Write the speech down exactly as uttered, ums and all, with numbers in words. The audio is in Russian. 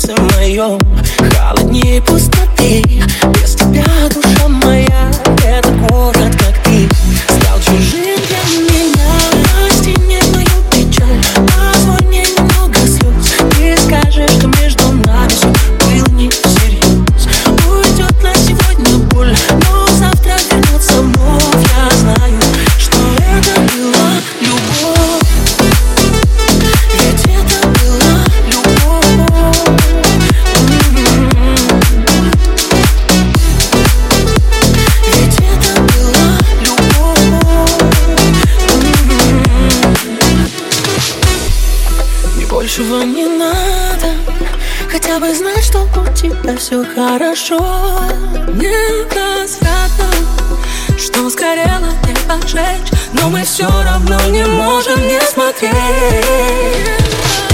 сердце мое холоднее пустоты. Без тебя, душа моя, этот город, как ты, стал чужим для меня. Прости мне мою печаль, позволь мне немного слез. Ты скажешь, что между нами все было не всерьез. Уйдет на сегодня боль, но завтра вернется вновь. Я знаю, что это была любовь. Ведь это была любовь. Ведь это была любовь. Мне большего не надо, хотя бы знать, что у тебя все хорошо. Невозвратно, что сгорело, не поджечь, но мы все равно не можем не смотреть.